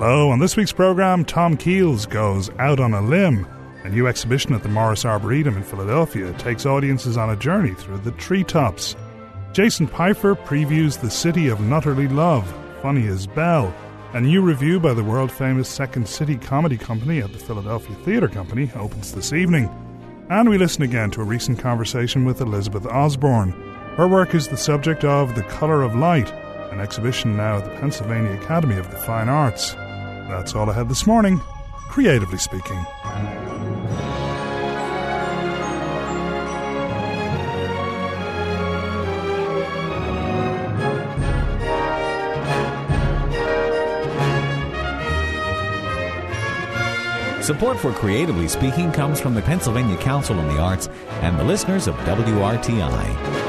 Hello, on this week's programme, Tom Keels goes out on a limb. A new exhibition at the Morris Arboretum in Philadelphia takes audiences on a journey through the treetops. Jason Pfeiffer previews The City of Nutterly Love, Funny as Bell. A new review by the world-famous Second City Comedy Company at the Philadelphia Theatre Company opens this evening. And we listen again to a recent conversation with Elizabeth Osborne. Her work is the subject of The Colour of Light, an exhibition now at the Pennsylvania Academy of the Fine Arts. That's all ahead this morning, creatively speaking. Support for Creatively Speaking comes from the Pennsylvania Council on the Arts and the listeners of WRTI.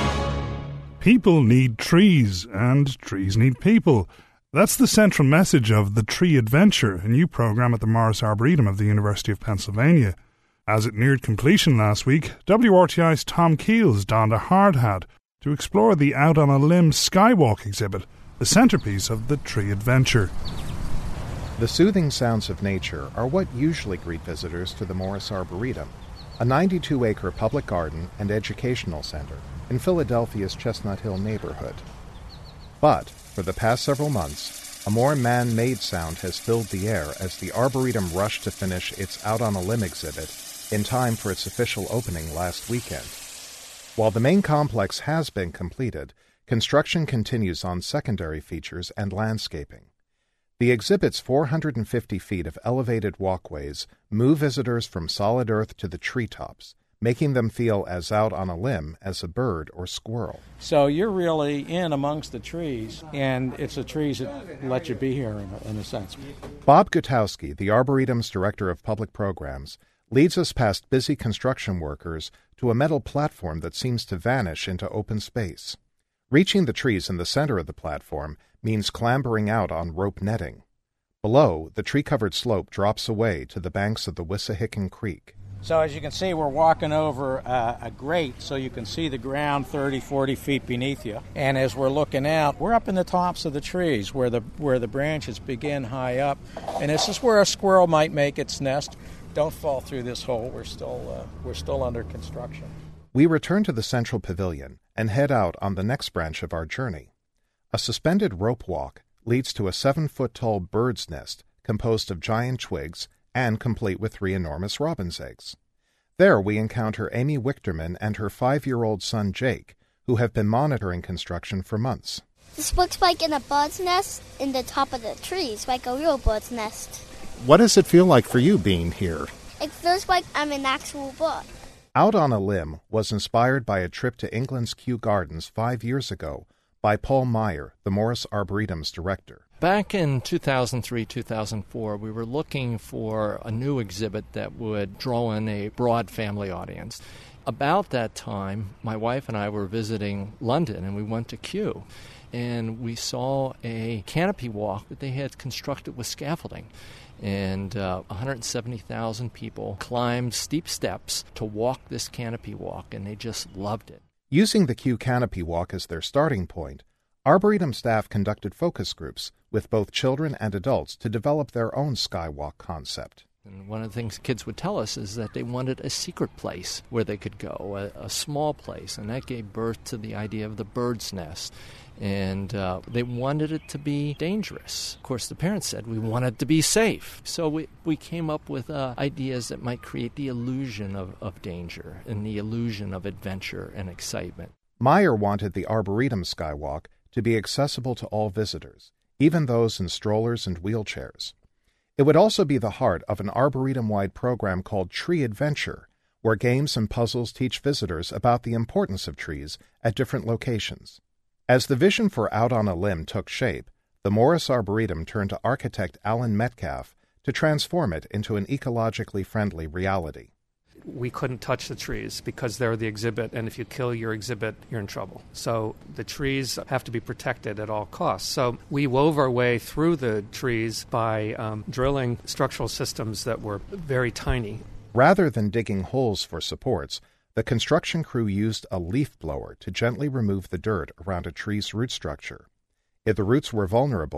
People need trees, and trees need people. That's the central message of The Tree Adventure, a new program at the Morris Arboretum of the University of Pennsylvania. As it neared completion last week, WRTI's Tom Keels donned a hard hat to explore the Out on a Limb Skywalk exhibit, the centrepiece of The Tree Adventure. The soothing sounds of nature are what usually greet visitors to the Morris Arboretum, a 92-acre public garden and educational center in Philadelphia's Chestnut Hill neighborhood. But for the past several months, a more man-made sound has filled the air as the Arboretum rushed to finish its Out on a Limb exhibit in time for its official opening last weekend. While the main complex has been completed, construction continues on secondary features and landscaping. The exhibit's 450 feet of elevated walkways move visitors from solid earth to the treetops, making them feel as out on a limb as a bird or squirrel. So you're really in amongst the trees, and it's the trees that let you be here in a sense. Bob Gutowski, the Arboretum's Director of Public Programs, leads us past busy construction workers to a metal platform that seems to vanish into open space. Reaching the trees in the center of the platform means clambering out on rope netting. Below, the tree-covered slope drops away to the banks of the Wissahickon Creek. So as you can see, we're walking over a grate, so you can see the ground 30, 40 feet beneath you. And as we're looking out, we're up in the tops of the trees where the branches begin high up. And this is where a squirrel might make its nest. Don't fall through this hole. We're still under construction. We return to the central pavilion and head out on the next branch of our journey. A suspended rope walk leads to a 7-foot-tall bird's nest composed of giant twigs and complete with 3 enormous robin's eggs. There we encounter Amy Wichterman and her 5-year-old son Jake, who have been monitoring construction for months. This looks like in a bird's nest in the top of the trees, like a real bird's nest. What does it feel like for you being here? It feels like I'm an actual bird. Out on a Limb was inspired by a trip to England's Kew Gardens 5 years ago by Paul Meyer, the Morris Arboretum's director. Back in 2003-2004, we were looking for a new exhibit that would draw in a broad family audience. About that time, my wife and I were visiting London, and we went to Kew, and we saw a canopy walk that they had constructed with scaffolding. And 170,000 people climbed steep steps to walk this canopy walk, and they just loved it. Using the Kew Canopy Walk as their starting point, Arboretum staff conducted focus groups with both children and adults to develop their own skywalk concept. And one of the things kids would tell us is that they wanted a secret place where they could go, a small place, and that gave birth to the idea of the bird's nest. And they wanted it to be dangerous. Of course, the parents said we wanted it to be safe. So we came up with ideas that might create the illusion of danger and the illusion of adventure and excitement. Meyer wanted the Arboretum Skywalk to be accessible to all visitors, even those in strollers and wheelchairs. It would also be the heart of an Arboretum-wide program called Tree Adventure, where games and puzzles teach visitors about the importance of trees at different locations. As the vision for Out on a Limb took shape, the Morris Arboretum turned to architect Alan Metcalf to transform it into an ecologically friendly reality. We couldn't touch the trees because they're the exhibit, and if you kill your exhibit, you're in trouble. So the trees have to be protected at all costs. So we wove our way through the trees by drilling structural systems that were very tiny. Rather than digging holes for supports, the construction crew used a leaf blower to gently remove the dirt around a tree's root structure. If the roots were vulnerable,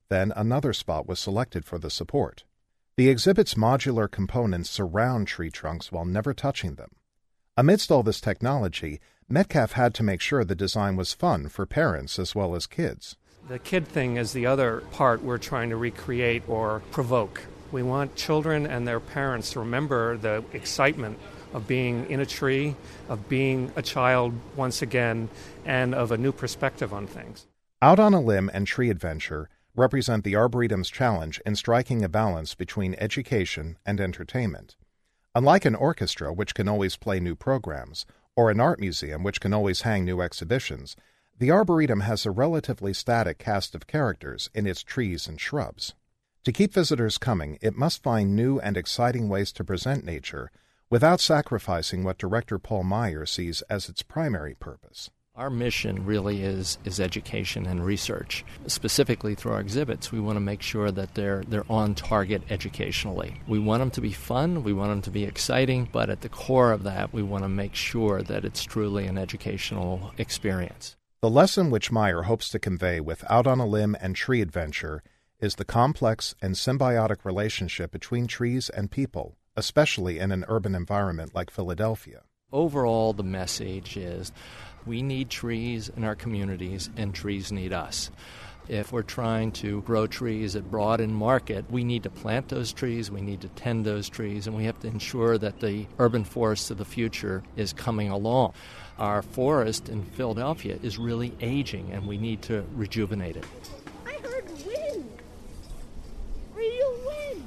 Then another spot was selected for the support. The exhibit's modular components surround tree trunks while never touching them. Amidst all this technology, Metcalf had to make sure the design was fun for parents as well as kids. The kid thing is the other part we're trying to recreate or provoke. We want children and their parents to remember the excitement of being in a tree, of being a child once again, and of a new perspective on things. Out on a Limb and Tree Adventure represent the Arboretum's challenge in striking a balance between education and entertainment. Unlike an orchestra, which can always play new programs, or an art museum, which can always hang new exhibitions, the Arboretum has a relatively static cast of characters in its trees and shrubs. To keep visitors coming, it must find new and exciting ways to present nature without sacrificing what director Paul Meyer sees as its primary purpose. Our mission really is education and research. Specifically through our exhibits, we want to make sure that they're on target educationally. We want them to be fun, we want them to be exciting, but at the core of that, we want to make sure that it's truly an educational experience. The lesson which Meyer hopes to convey with Out on a Limb and Tree Adventure is the complex and symbiotic relationship between trees and people, especially in an urban environment like Philadelphia. Overall, the message is we need trees in our communities, and trees need us. If we're trying to grow trees at Broad Market, we need to plant those trees, we need to tend those trees, and we have to ensure that the urban forest of the future is coming along. Our forest in Philadelphia is really aging, and we need to rejuvenate it. I heard wind. Real wind.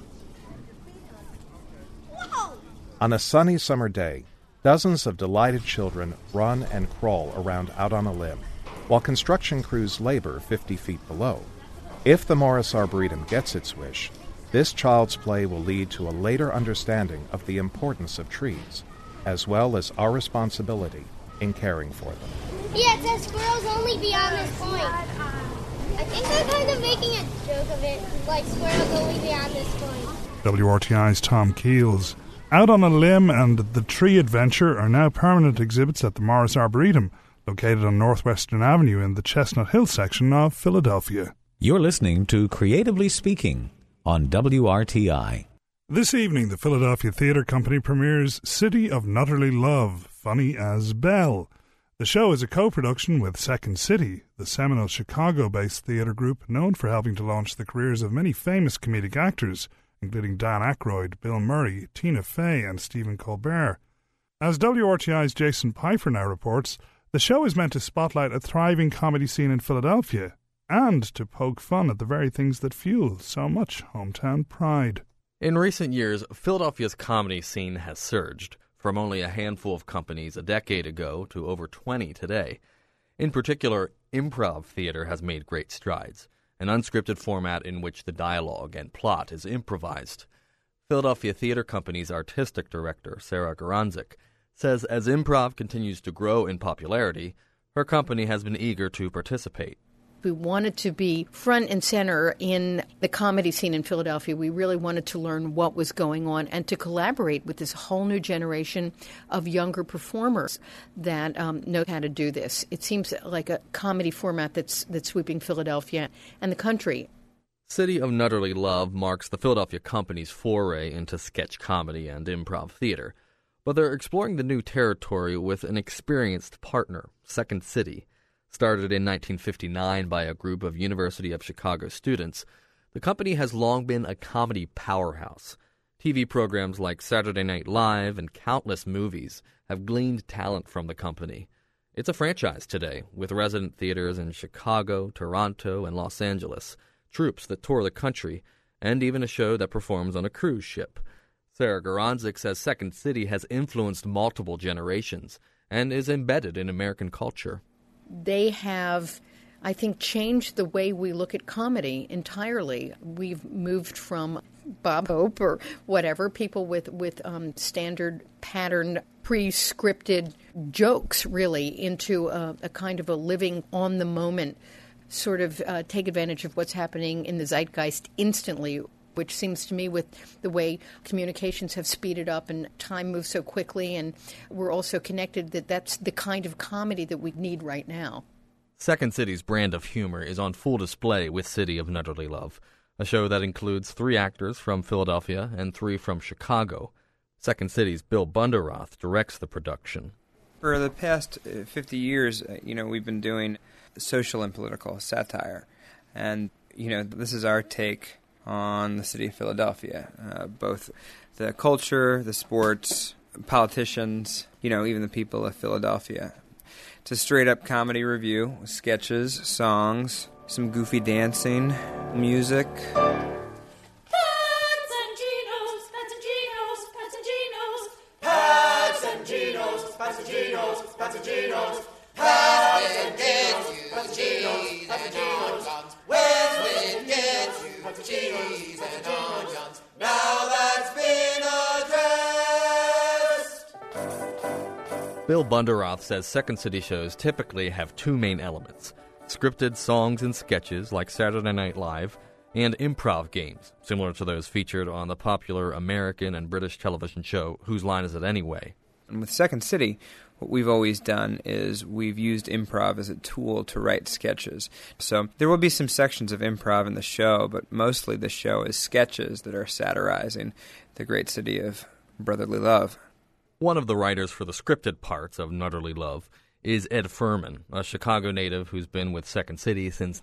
Whoa! On a sunny summer day, dozens of delighted children run and crawl around Out on a Limb, while construction crews labor 50 feet below. If the Morris Arboretum gets its wish, this child's play will lead to a later understanding of the importance of trees, as well as our responsibility in caring for them. Yeah, it says squirrels only beyond this point. I think they're kind of making a joke of it, like squirrels only beyond this point. WRTI's Tom Keels. Out on a Limb and The Tree Adventure are now permanent exhibits at the Morris Arboretum, located on Northwestern Avenue in the Chestnut Hill section of Philadelphia. You're listening to Creatively Speaking on WRTI. This evening, the Philadelphia Theatre Company premieres City of Nutterly Love, Funny as Belle. The show is a co-production with Second City, the seminal Chicago-based theatre group known for helping to launch the careers of many famous comedic actors, including Dan Aykroyd, Bill Murray, Tina Fey, and Stephen Colbert. As WRTI's Jason Pfeiffer now reports, the show is meant to spotlight a thriving comedy scene in Philadelphia and to poke fun at the very things that fuel so much hometown pride. In recent years, Philadelphia's comedy scene has surged, from only a handful of companies a decade ago to over 20 today. In particular, improv theater has made great strides, an unscripted format in which the dialogue and plot is improvised. Philadelphia Theatre Company's artistic director, Sarah Goranczyk, says as improv continues to grow in popularity, her company has been eager to participate. We wanted to be front and center in the comedy scene in Philadelphia. We really wanted to learn what was going on and to collaborate with this whole new generation of younger performers that know how to do this. It seems like a comedy format that's sweeping Philadelphia and the country. City of Nutterly Love marks the Philadelphia Company's foray into sketch comedy and improv theater, but they're exploring the new territory with an experienced partner, Second City. Started in 1959 by a group of University of Chicago students, the company has long been a comedy powerhouse. TV programs like Saturday Night Live and countless movies have gleaned talent from the company. It's a franchise today, with resident theaters in Chicago, Toronto, and Los Angeles, troupes that tour the country, and even a show that performs on a cruise ship. Sarah Goranczyk says Second City has influenced multiple generations and is embedded in American culture. They have, I think, changed the way we look at comedy entirely. We've moved from Bob Hope or whatever, people with standard pattern, pre-scripted jokes, really, into a kind of a living on-the-moment, sort of take advantage of what's happening in the zeitgeist instantly, which seems to me with the way communications have speeded up and time moves so quickly, and we're also connected, that's the kind of comedy that we need right now. Second City's brand of humor is on full display with City of Nutterly Love, a show that includes 3 actors from Philadelphia and 3 from Chicago. Second City's Bill Bunderoth directs the production. For the past 50 years, we've been doing social and political satire. And, this is our take on the city of Philadelphia, both the culture, the sports, politicians, even the people of Philadelphia. It's a straight-up comedy review with sketches, songs, some goofy dancing, music. Bill Bunderoth says Second City shows typically have 2 main elements: scripted songs and sketches like Saturday Night Live, and improv games, similar to those featured on the popular American and British television show Whose Line Is It Anyway? And with Second City, what we've always done is we've used improv as a tool to write sketches. So there will be some sections of improv in the show, but mostly the show is sketches that are satirizing the great city of brotherly love. One of the writers for the scripted parts of Nutterly Love is Ed Furman, a Chicago native who's been with Second City since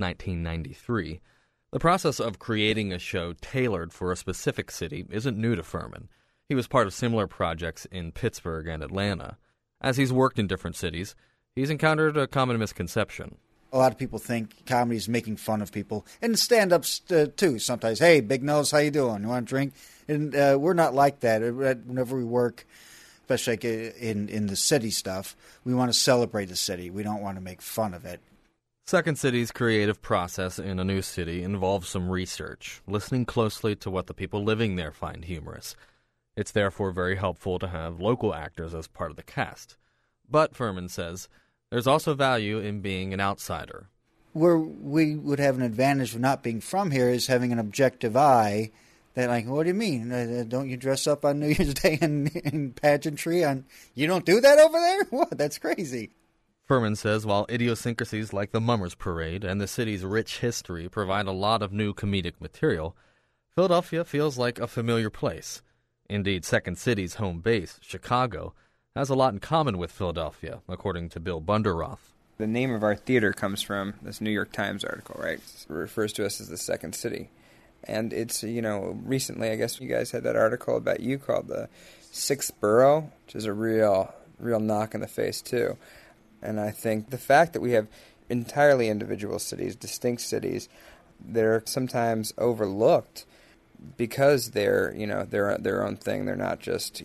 1993. The process of creating a show tailored for a specific city isn't new to Furman. He was part of similar projects in Pittsburgh and Atlanta. As he's worked in different cities, he's encountered a common misconception. A lot of people think comedy is making fun of people, and stand-ups too sometimes. Hey, Big Nose, how you doing? You want a drink? And we're not like that. Whenever we work, especially in the city stuff, we want to celebrate the city. We don't want to make fun of it. Second City's creative process in a new city involves some research, listening closely to what the people living there find humorous. It's therefore very helpful to have local actors as part of the cast. But, Furman says, there's also value in being an outsider. Where we would have an advantage of not being from here is having an objective eye. That, like, what do you mean? Don't you dress up on New Year's Day in pageantry? You don't do that over there? What? That's crazy. Furman says while idiosyncrasies like the Mummers Parade and the city's rich history provide a lot of new comedic material, Philadelphia feels like a familiar place. Indeed, Second City's home base, Chicago, has a lot in common with Philadelphia, according to Bill Bunderoth. The name of our theater comes from this New York Times article, right? It refers to us as the Second City. And it's, recently, I guess you guys had that article about you called the Sixth Borough, which is a real knock in the face, too. And I think the fact that we have entirely individual cities, distinct cities, they're sometimes overlooked because they're, their own thing. They're not just,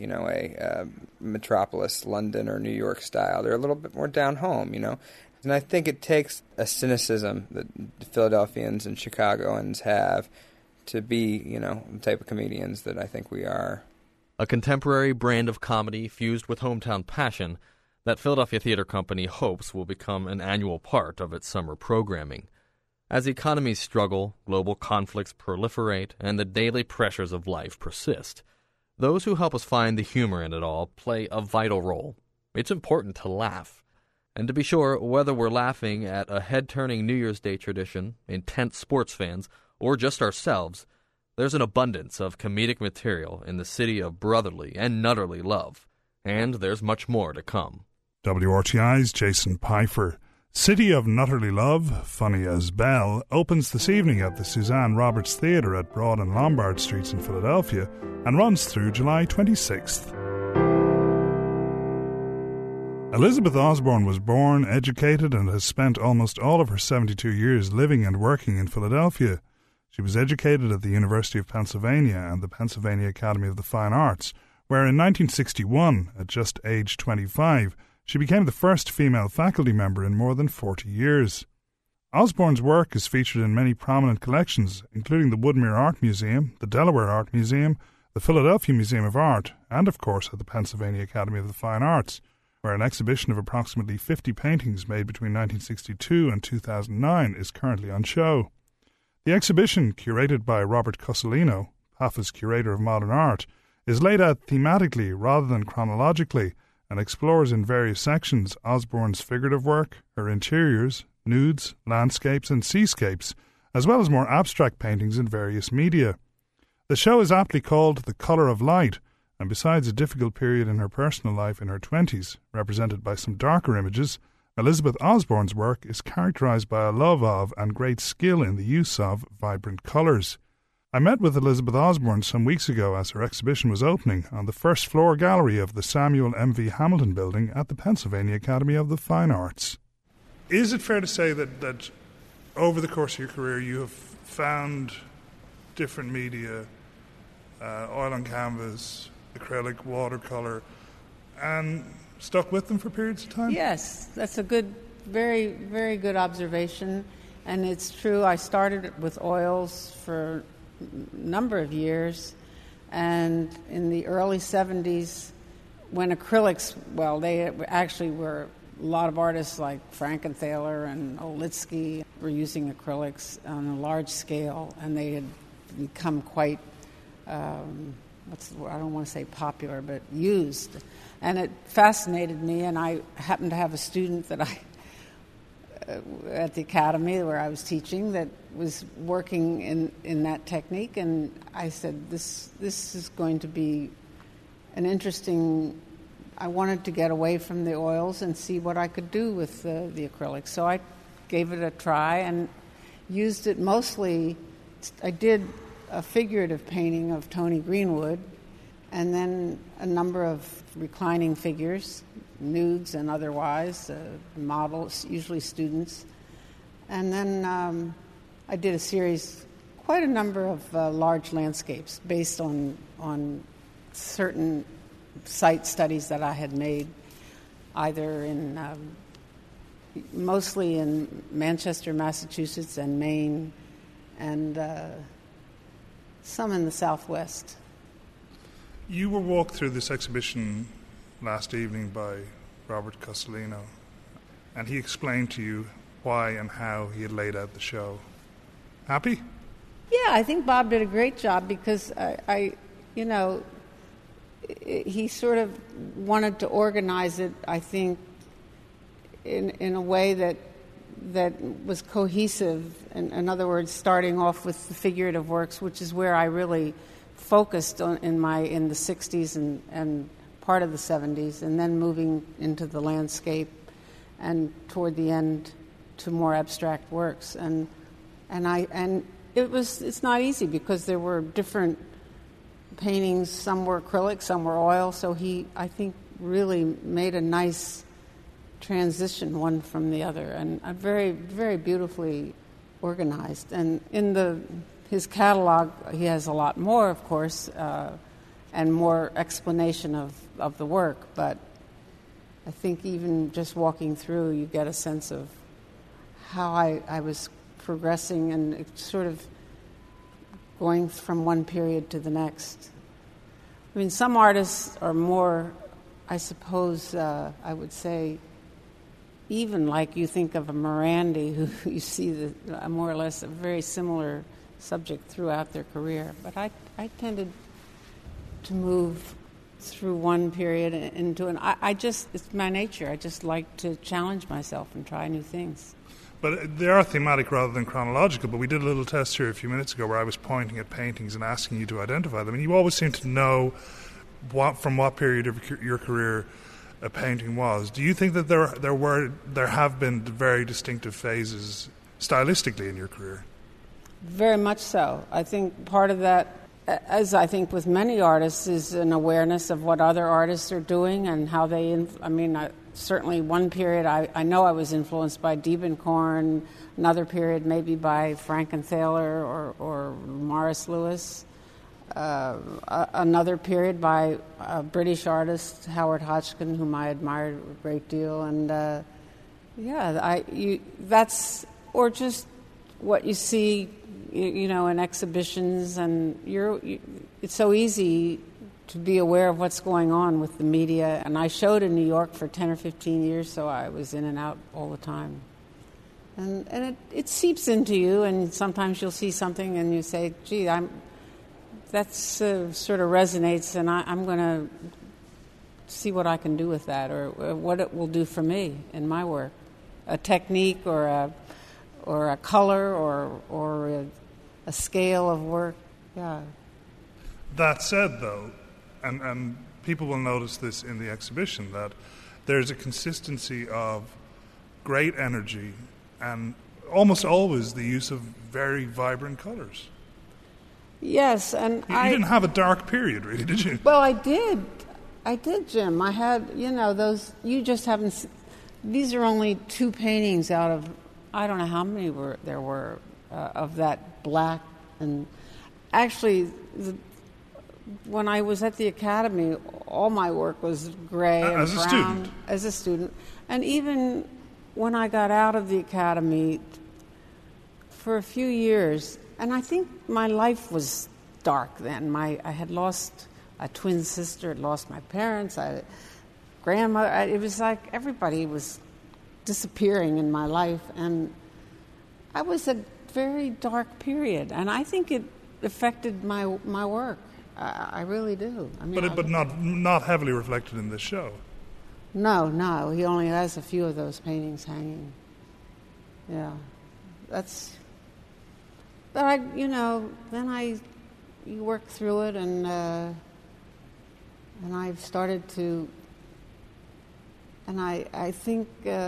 a metropolis, London or New York style. They're a little bit more down home, And I think it takes a cynicism that Philadelphians and Chicagoans have to be, the type of comedians that I think we are. A contemporary brand of comedy fused with hometown passion that Philadelphia Theater Company hopes will become an annual part of its summer programming. As economies struggle, global conflicts proliferate, and the daily pressures of life persist, those who help us find the humor in it all play a vital role. It's important to laugh. And to be sure, whether we're laughing at a head-turning New Year's Day tradition, intense sports fans, or just ourselves, there's an abundance of comedic material in the city of brotherly and nutterly love. And there's much more to come. WRTI's Jason Pfeiffer. City of Nutterly Love, Funny as Bell, opens this evening at the Suzanne Roberts Theatre at Broad and Lombard Streets in Philadelphia and runs through July 26th. Elizabeth Osborne was born, educated, and has spent almost all of her 72 years living and working in Philadelphia. She was educated at the University of Pennsylvania and the Pennsylvania Academy of the Fine Arts, where in 1961, at just age 25, she became the first female faculty member in more than 40 years. Osborne's work is featured in many prominent collections, including the Woodmere Art Museum, the Delaware Art Museum, the Philadelphia Museum of Art, and, of course, at the Pennsylvania Academy of the Fine Arts, where an exhibition of approximately 50 paintings made between 1962 and 2009 is currently on show. The exhibition, curated by Robert Cosolino, PAFA's curator of modern art, is laid out thematically rather than chronologically and explores in various sections Osborne's figurative work, her interiors, nudes, landscapes and seascapes, as well as more abstract paintings in various media. The show is aptly called The Colour of Light, and besides a difficult period in her personal life in her 20s, represented by some darker images, Elizabeth Osborne's work is characterised by a love of and great skill in the use of vibrant colours. I met with Elizabeth Osborne some weeks ago as her exhibition was opening on the first floor gallery of the Samuel M.V. Hamilton building at the Pennsylvania Academy of the Fine Arts. Is it fair to say that over the course of your career you have found different media, oil on canvas, acrylic, watercolour, and stuck with them for periods of time? Yes, that's a good, very, very good observation. And it's true, I started with oils for a number of years. And in the early 70s, when acrylics, well, they actually were, a lot of artists like Frankenthaler and Olitsky were using acrylics on a large scale, and they had become quite, I don't want to say popular, but used. And it fascinated me, and I happened to have a student that at the academy where I was teaching that was working in that technique, and I said, this is going to be an interesting, I wanted to get away from the oils and see what I could do with the acrylics. So I gave it a try and used it mostly. I did a figurative painting of Tony Greenwood, and then a number of reclining figures, nudes and otherwise, models, usually students. And then I did a series, quite a number of large landscapes based on certain site studies that I had made, either in mostly in Manchester, Massachusetts, and Maine, and some in the Southwest. You were walked through this exhibition last evening by Robert Costolino, and he explained to you why and how he had laid out the show. Happy? Yeah, I think Bob did a great job because he sort of wanted to organize it, I think, in a way that was cohesive. In other words, starting off with the figurative works, which is where I really focused on in the 60s and part of the 70s, and then moving into the landscape and toward the end to more abstract works. And it's not easy because there were different paintings, some were acrylic, some were oil, so he, I think, really made a nice transition one from the other, and very, very beautifully organized. And in his catalog, he has a lot more, of course, and more explanation of the work, but I think even just walking through, you get a sense of how I was progressing and sort of going from one period to the next. I mean, some artists are more, I suppose, I would say, even like you think of a Morandi, who you see more or less a very similar subject throughout their career. But I tended to move through one period into it's my nature. I just like to challenge myself and try new things. But they are thematic rather than chronological, but we did a little test here a few minutes ago where I was pointing at paintings and asking you to identify them, and you always seem to know from what period of your career a painting was. Do you think that there have been very distinctive phases stylistically in your career? Very much so. I think part of that, as I think with many artists, is an awareness of what other artists are doing and how they... certainly one period I know I was influenced by Diebenkorn, another period maybe by Frankenthaler or Morris Louis, another period by a British artist, Howard Hodgkin, whom I admired a great deal. And that's, or just what you see, in exhibitions, and it's so easy to be aware of what's going on with the media. And I showed in New York for 10 or 15 years, so I was in and out all the time. And it seeps into you, and sometimes you'll see something and you say, gee, that sort of resonates, and I'm going to see what I can do with that, or what it will do for me in my work. a technique or a color or a scale of work. Yeah. That said, though, and people will notice this in the exhibition, that there's a consistency of great energy and almost always the use of very vibrant colors. Yes, and you didn't have a dark period, really, did you? Well, I did, Jim. I had, those. You just haven't. These are only 2 paintings out of I don't know how many there were of that black. And actually, when I was at the Academy, all my work was gray and as brown. A student. As a student, and even when I got out of the Academy, for a few years. And I think my life was dark then. I had lost a twin sister, had lost my parents, grandmother. It was like everybody was disappearing in my life. And I was a very dark period. And I think it affected my work. I really do. I mean, but not heavily reflected in this show. No. He only has a few of those paintings hanging. Yeah. That's... But then you work through it, and I've started to, and I think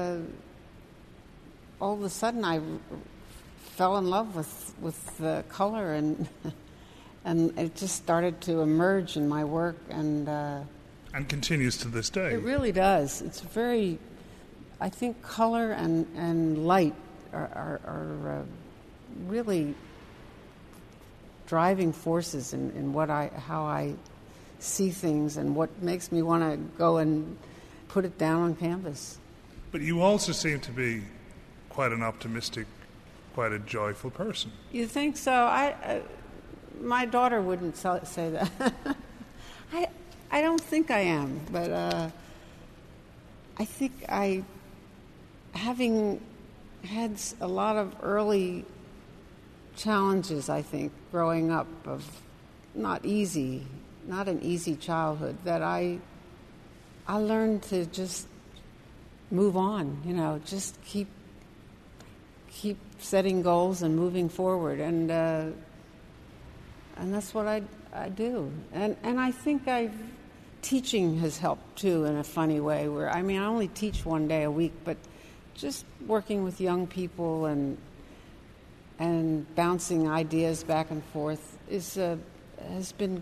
all of a sudden I fell in love with the color, and it just started to emerge in my work, and continues to this day. It really does. It's very, I think, color and light are really driving forces in how I see things and what makes me want to go and put it down on canvas. But you also seem to be quite an optimistic, quite a joyful person. You think so? My daughter wouldn't say that. I don't think I am, but I think having had a lot of early challenges, I think, growing up, of not an easy childhood, that I learned to just move on, just keep setting goals and moving forward, and that's what I do. And I think teaching has helped too, in a funny way, where I only teach 1 day a week, but just working with young people and bouncing ideas back and forth has been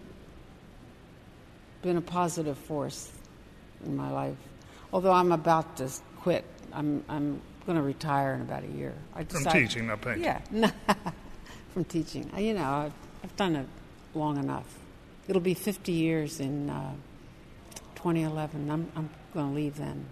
a positive force in my life. Although I'm about to quit, I'm going to retire in about a year. From teaching, not painting. Yeah, from teaching. I've done it long enough. It'll be 50 years in 2011. I'm going to leave then.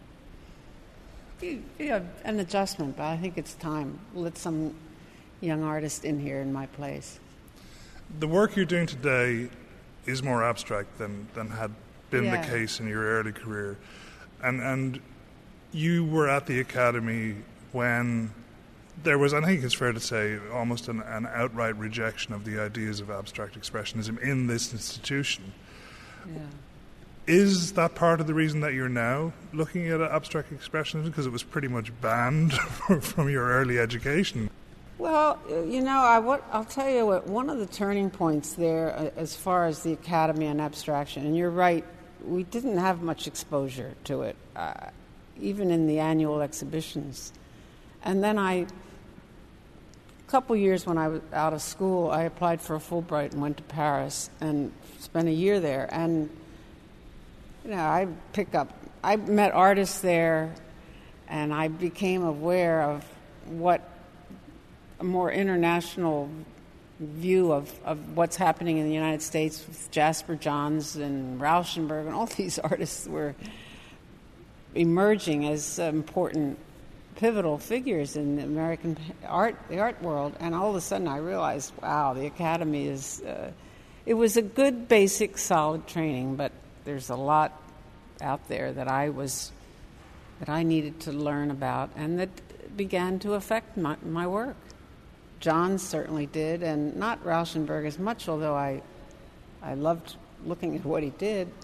Yeah, an adjustment, but I think it's time. Let some young artist in here in my place. The work you're doing today is more abstract than had been the case in your early career. And you were at the Academy when there was, I think it's fair to say, almost an outright rejection of the ideas of abstract expressionism in this institution. Yeah. Is that part of the reason that you're now looking at abstract expressionism? Because it was pretty much banned from your early education. Well, I'll tell you what, one of the turning points there as far as the Academy and abstraction, and you're right, we didn't have much exposure to it, even in the annual exhibitions. And then a couple years when I was out of school, I applied for a Fulbright and went to Paris and spent a year there. And I met artists there, and I became aware of what a more international view of what's happening in the United States with Jasper Johns and Rauschenberg, and all these artists were emerging as important, pivotal figures in the American the art world. And all of a sudden I realized, wow, the Academy is, it was a good, basic, solid training, but there's a lot out there that I needed to learn about, and that began to affect my work. John certainly did, and not Rauschenberg as much, although I loved looking at what he did.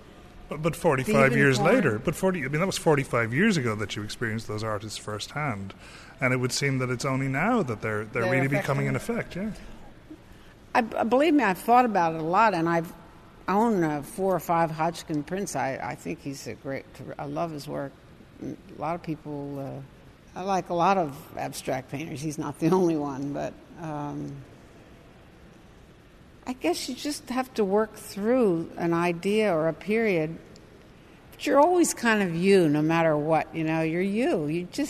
But 45 years later, that was 45 years ago that you experienced those artists firsthand, and it would seem that it's only now that they're really becoming an effect. Yeah. Believe me, I've thought about it a lot, and I own 4 or 5 Hodgkin prints. I think he's I love his work. A lot of people, I like a lot of abstract painters. He's not the only one, but I guess you just have to work through an idea or a period. But you're always kind of you, no matter what. You're you.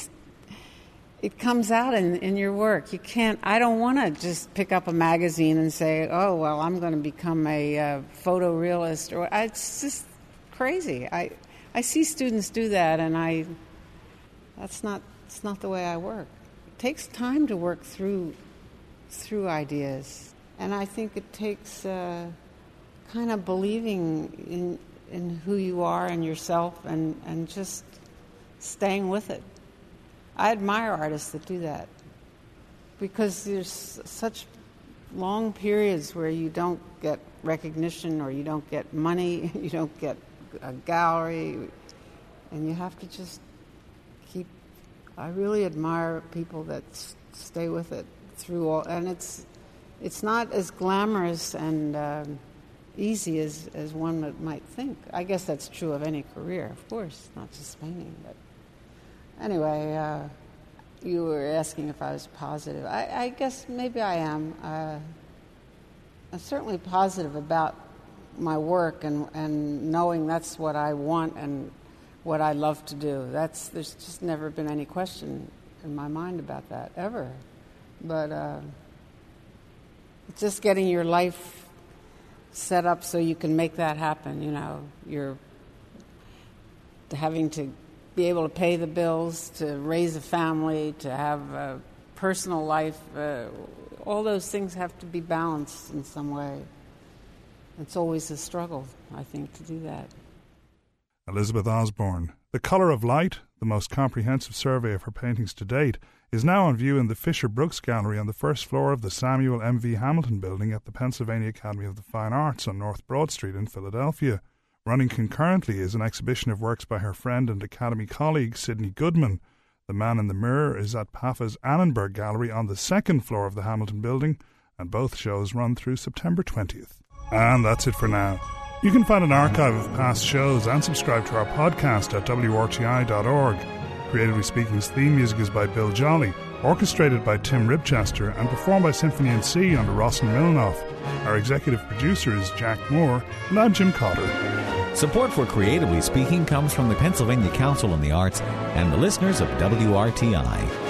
It comes out in your work. You can't. I don't want to just pick up a magazine and say, "Oh, well, I'm going to become a photorealist." It's just crazy. I see students do that, and it's not the way I work. It takes time to work through ideas. And I think it takes kind of believing in who you are and yourself and just staying with it. I admire artists that do that because there's such long periods where you don't get recognition or you don't get money, you don't get a gallery, and you have to just keep... I really admire people that stay with it through all... And it's not as glamorous and easy as one might think. I guess that's true of any career, of course, not just painting. But anyway, you were asking if I was positive. I guess maybe I am. I'm certainly positive about my work and knowing that's what I want and what I love to do. There's just never been any question in my mind about that, ever. But... just getting your life set up so you can make that happen, You're having to be able to pay the bills, to raise a family, to have a personal life. All those things have to be balanced in some way. It's always a struggle, I think, to do that. Elizabeth Osborne. The Colour of Light, the most comprehensive survey of her paintings to date, is now on view in the Fisher Brooks Gallery on the first floor of the Samuel M.V. Hamilton Building at the Pennsylvania Academy of the Fine Arts on North Broad Street in Philadelphia. Running concurrently is an exhibition of works by her friend and Academy colleague Sidney Goodman. The Man in the Mirror is at PAFA's Annenberg Gallery on the second floor of the Hamilton Building, and both shows run through September 20th. And that's it for now. You can find an archive of past shows and subscribe to our podcast at wrti.org. Creatively Speaking's theme music is by Bill Jolly, orchestrated by Tim Ribchester and performed by Symphony & C under Rossin Milnoff. Our executive producer is Jack Moore, and I'm Jim Cotter. Support for Creatively Speaking comes from the Pennsylvania Council on the Arts and the listeners of WRTI.